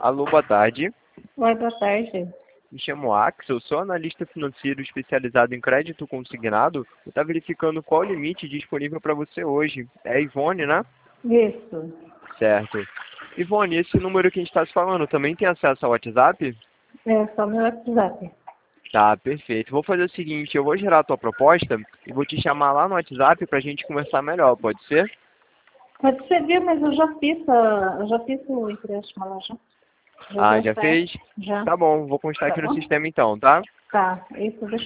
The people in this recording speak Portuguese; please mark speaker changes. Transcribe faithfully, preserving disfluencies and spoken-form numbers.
Speaker 1: Alô, boa tarde.
Speaker 2: Oi, boa tarde.
Speaker 1: Me chamo Axel, sou analista financeiro especializado em crédito consignado. Eu estou verificando qual o limite disponível para você hoje. É a Ivone, né?
Speaker 2: Isso.
Speaker 1: Certo. Ivone, esse número que a gente está se falando também tem acesso ao WhatsApp?
Speaker 2: É só meu WhatsApp.
Speaker 1: Tá, perfeito. Vou fazer o seguinte, eu vou gerar a tua proposta e vou te chamar lá no WhatsApp para a gente conversar melhor, pode ser?
Speaker 2: Pode ser, viu, mas eu já fiz, a, eu já fiz o empréstimo lá já. Já
Speaker 1: Ah,
Speaker 2: deu
Speaker 1: já
Speaker 2: certo.
Speaker 1: fez?
Speaker 2: Já.
Speaker 1: Tá bom, vou constar
Speaker 2: Tá
Speaker 1: aqui no
Speaker 2: bom?
Speaker 1: sistema então, tá?
Speaker 2: Tá. Isso, deixa